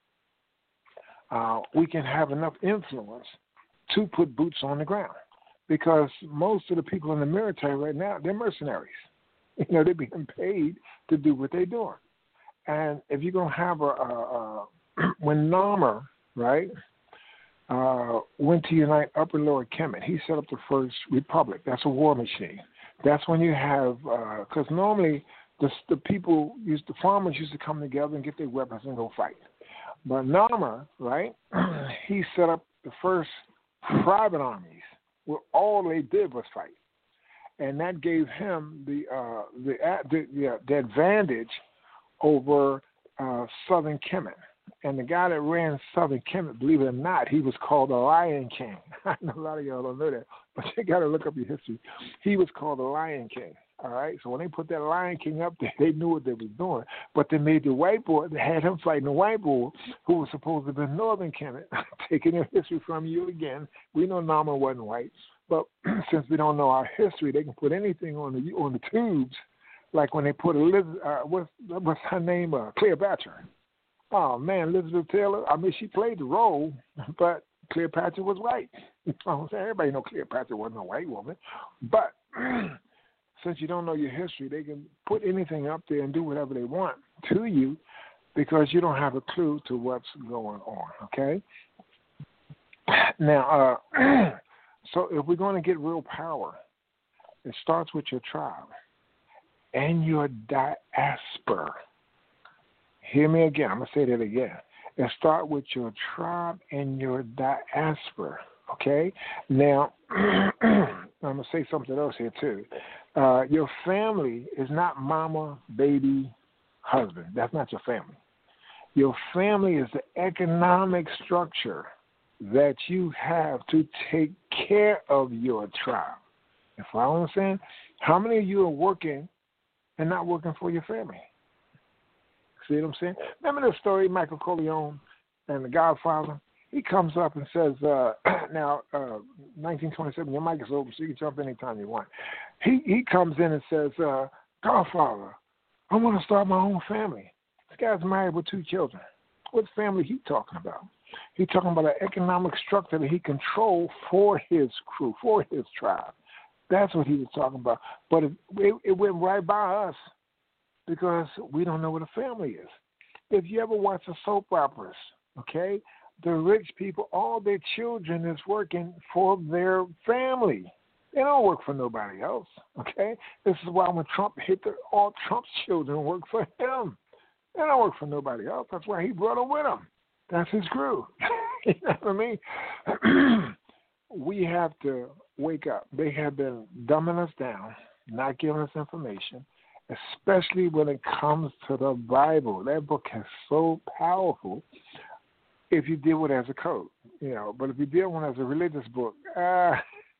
uh, we can have enough influence to put boots on the ground. Because most of the people in the military right now, they're mercenaries. You know, they're being paid to do what they're doing. And if you're going to have a, a, a when Narmer, right, Uh, went to unite Upper Lower Kemet. He set up the first republic. That's a war machine. That's when you have, because uh, normally the, the people, used, the farmers used to come together and get their weapons and go fight. But Narmer, right, he set up the first private armies where all they did was fight. And that gave him the uh, the, the, the, the advantage over uh, Southern Kemet. And the guy that ran Southern Kemet, believe it or not, he was called the Lion King. I know a lot of y'all don't know that, but you got to look up your history. He was called the Lion King. All right, so when they put that Lion King up there, they knew what they was doing. But they made the white boy, they had him fighting the white boy who was supposed to be Northern Kemet, taking their history from you again. We know Nama wasn't white, but since we don't know our history, they can put anything on the on the tubes, like when they put Elizabeth, uh, what's, what's her name, uh, Cleopatra. Oh, man, Elizabeth Taylor, I mean, she played the role, but Cleopatra was white. You know what I'm saying? Everybody know Cleopatra wasn't a white woman, but since you don't know your history, they can put anything up there and do whatever they want to you because you don't have a clue to what's going on, okay? Now, uh, so if we're going to get real power, it starts with your tribe and your diaspora. Hear me again. I'm going to say that again. It starts with your tribe and your diaspora, okay? Now, I'm going to say something else here, too. Uh, your family is not mama, baby, husband. That's not your family. Your family is the economic structure that you have to take care of your tribe. You follow what I'm saying? How many of you are working and not working for your family? See what I'm saying? Remember the story, Michael Corleone and the Godfather? He comes up and says, uh, now, uh, nineteen twenty-seven, your mic is open, so you can jump anytime you want. He he comes in and says, uh, Godfather, I want to start my own family. This guy's married with two children. What family he talking about? He's talking about an economic structure that he controlled for his crew, for his tribe. That's what he was talking about. But it, it, it went right by us because we don't know what a family is. If you ever watch the soap operas, okay, the rich people, all their children is working for their family. They don't work for nobody else, okay? This is why when Trump hit, the, all Trump's children work for him. They don't work for nobody else. That's why he brought them with him. That's his crew. You know what I mean? We have to wake up. They have been dumbing us down, not giving us information, especially when it comes to the Bible. That book is so powerful if you deal with it as a code, you know. But if you deal with it as a religious book, uh,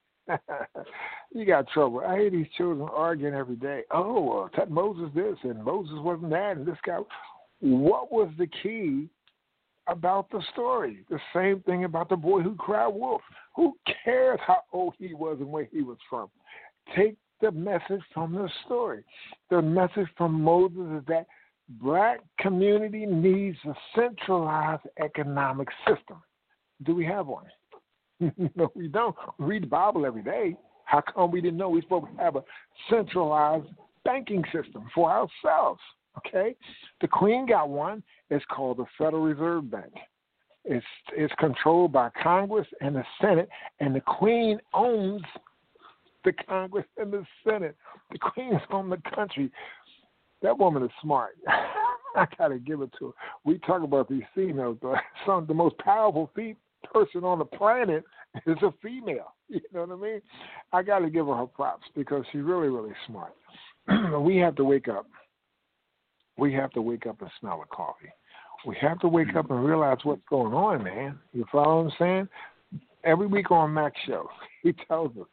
you got trouble. I hear these children arguing every day. Oh, well, Moses this and Moses wasn't that and this guy. What was the key about the story? The same thing about the boy who cried wolf. Who cares how old he was and where he was from? Take the message from the story. The message from Moses is that black community needs a centralized economic system. Do we have one? No, we don't. We read the Bible every day. How come we didn't know we're supposed to have a centralized banking system for ourselves? Okay? The Queen got one. It's called the Federal Reserve Bank. It's it's controlled by Congress and the Senate, and the Queen owns the Congress and the Senate. The Queen's on the country. That woman is smart. I gotta give it to her. We talk about these females, but some the most powerful fe- person on the planet is a female. You know what I mean? I gotta give her her props because she's really, really smart. We have to wake up. We have to wake up and smell the coffee. We have to wake up and realize what's going on, man. You follow what I'm saying? Every week on Mac's show, he tells us,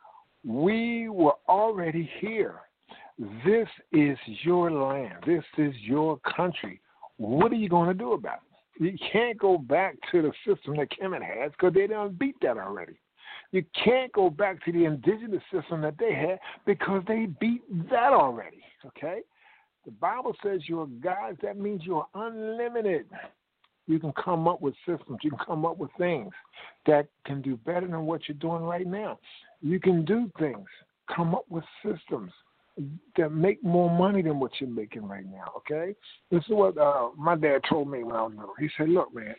we were already here. This is your land. This is your country. What are you going to do about it? You can't go back to the system that Kemet has because they done beat that already. You can't go back to the indigenous system that they had because they beat that already, okay? The Bible says you're gods. That means you're unlimited. You can come up with systems. You can come up with things that can do better than what you're doing right now. You can do things, come up with systems that make more money than what you're making right now, okay? This is what uh, my dad told me when I was little. He said, look, man,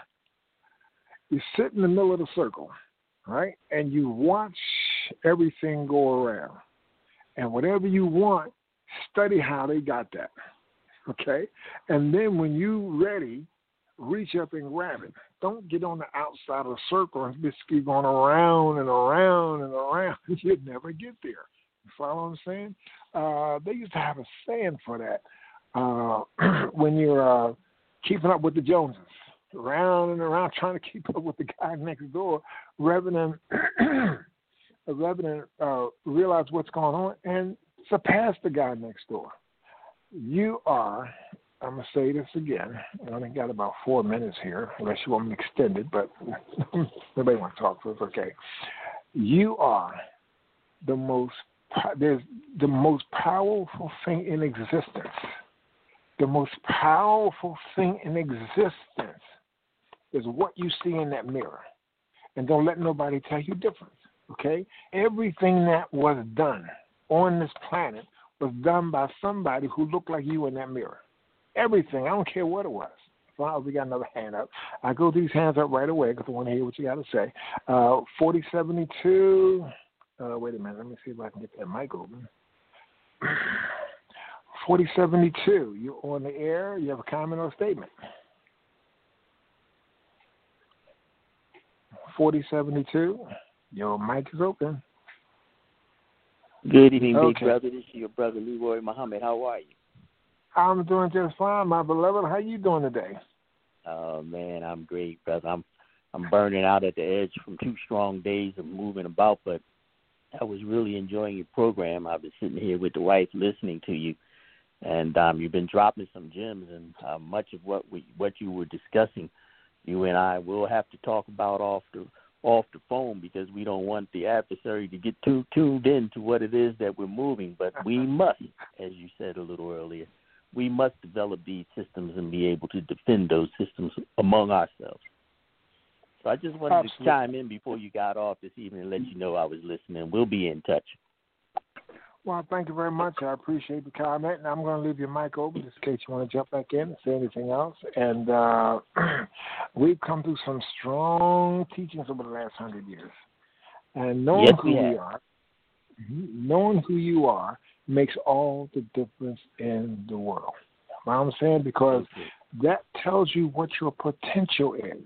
you sit in the middle of the circle, right, and you watch everything go around. And whatever you want, study how they got that, okay? And then when you're ready, reach up and grab it. Don't get on the outside of the circle and just keep going around and around and around. You'd never get there. You follow what I'm saying? Uh, they used to have a saying for that. Uh, when you're uh, keeping up with the Joneses, around and around trying to keep up with the guy next door, rather than rather than uh, realize what's going on and surpass the guy next door. You are, I'm going to say this again, I only got about four minutes here, unless you want me to extend it, but nobody wants to talk, so it's okay. You are the most, there's the most powerful thing in existence. The most powerful thing in existence is what you see in that mirror. And don't let nobody tell you different, okay? Everything that was done on this planet was done by somebody who looked like you in that mirror. Everything. I don't care what it was. Well, we got another hand up. I go these hands up right away because I want to hear what you got to say. Uh, forty seventy-two. Uh, wait a minute. Let me see if I can get that mic open. forty seventy-two. You're on the air. You have a comment or a statement? forty seventy-two. Your mic is open. Good evening, okay. Big Brother. This is your brother, Leroy Muhammad. How are you? I'm doing just fine, my beloved. How you doing today? Oh, man, I'm great, brother. I'm I'm burning out at the edge from two strong days of moving about, but I was really enjoying your program. I've been sitting here with the wife listening to you, and um, you've been dropping some gems, and uh, much of what we what you were discussing, you and I will have to talk about off the off the phone because we don't want the adversary to get too tuned in to what it is that we're moving, but we must, as you said a little earlier, we must develop these systems and be able to defend those systems among ourselves. So I just wanted Absolutely. to chime in before you got off this evening and let you know I was listening. We'll be in touch. Well, thank you very much. I appreciate the comment. And I'm going to leave your mic open just in case you want to jump back in and say anything else. And uh, we've come through some strong teachings over the last hundred years. And knowing yes, who we, we are, knowing who you are, makes all the difference in the world. You know what I'm saying? Because that tells you what your potential is.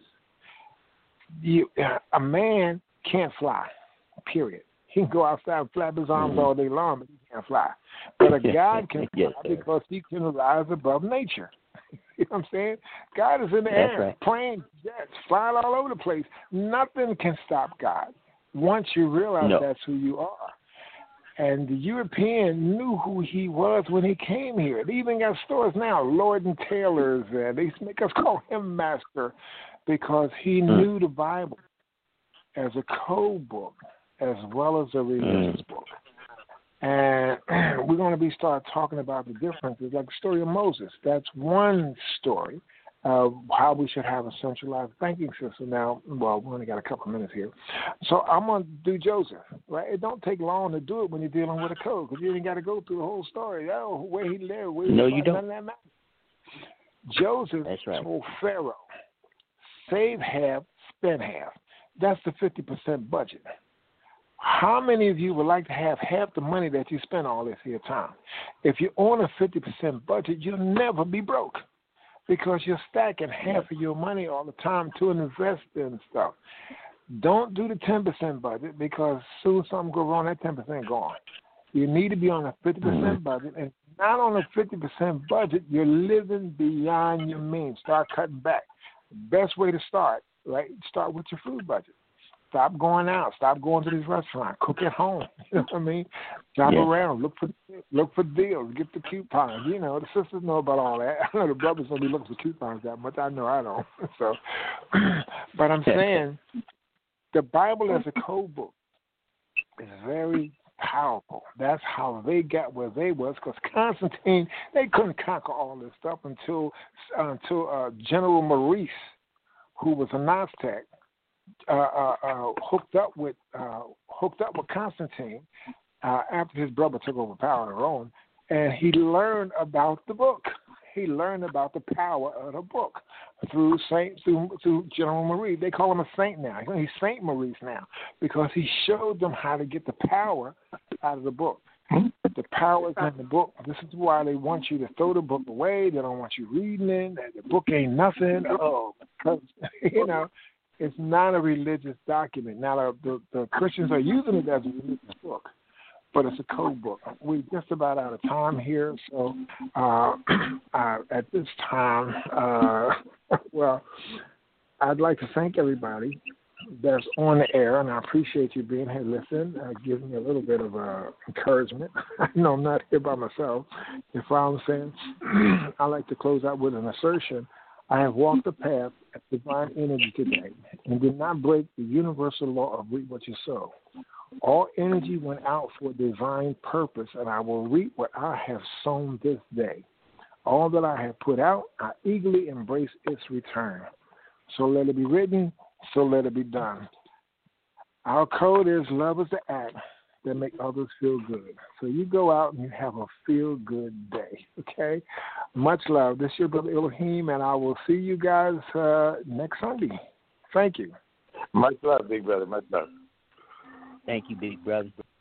You, a man can't fly, period. He can go outside and flap his arms mm-hmm. all day long, but he can't fly. But a God can fly yes, because he can rise above nature. You know what I'm saying? God is in the That's air, right. planes, jets, flying all over the place. Nothing can stop God once you realize no. that's who you are. And the European knew who he was when he came here. They even got stores now, Lord and Taylor's. Uh, they make us call him Master because he mm. knew the Bible as a code book as well as a religious mm. book. And we're going to be start talking about the differences, like the story of Moses. That's one story of how we should have a centralized banking system. Now, well, we only got a couple of minutes here. So I'm going to do Joseph, right? It don't take long to do it when you're dealing with a code because you ain't got to go through the whole story. Oh, where he lived, where he No, was, you don't. None of that matters. Joseph That's right. told Pharaoh, save half, spend half. That's the fifty percent budget. How many of you would like to have half the money that you spend all this here time? If you own a fifty percent budget, you'll never be broke because you're stacking half of your money all the time to invest in stuff. Don't do the ten percent budget because soon something goes wrong, that ten percent gone. You need to be on a fifty percent budget, and not on a fifty percent budget, you're living beyond your means. Start cutting back. Best way to start, right? Start with your food budget. Stop going out. Stop going to these restaurants. Cook at home. You know what I mean? Shop yes. around. Look for look for deals. Get the coupons. You know, the sisters know about all that. I know the brothers don't be looking for coupons that much. I know I don't. So, but I'm saying the Bible as a code book is very powerful. That's how they got where they was, because Constantine, they couldn't conquer all this stuff until uh, until uh, General Maurice, who was a Aztec, uh, uh, uh, hooked up with uh, hooked up with Constantine uh, after his brother took over power in Rome, and he learned about the book. He learned about the power of the book through Saint through, through General Maurice. They call him a saint now. He's Saint Maurice now because he showed them how to get the power out of the book. But the power is in the book. This is why they want you to throw the book away. They don't want you reading it. The book ain't nothing. Oh, because, you know, it's not a religious document. Now, the, the, the Christians are using it as a religious book, but it's a code book. We're just about out of time here. So uh, uh, at this time, uh, well, I'd like to thank everybody that's on the air, and I appreciate you being here listening, uh, giving me a little bit of uh, encouragement. I know I'm not here by myself. You follow what I'm saying? I like to close out with an assertion. I have walked the path of divine energy today and did not break the universal law of reap what you sow. All energy went out for a divine purpose, and I will reap what I have sown this day. All that I have put out, I eagerly embrace its return. So let it be written, so let it be done. Our code is love is the act that make others feel good. So you go out and you have a feel-good day, okay? Much love. This is your brother Elohim, and I will see you guys uh, next Sunday. Thank you. Much love, big brother. Much love. Thank you, big brother.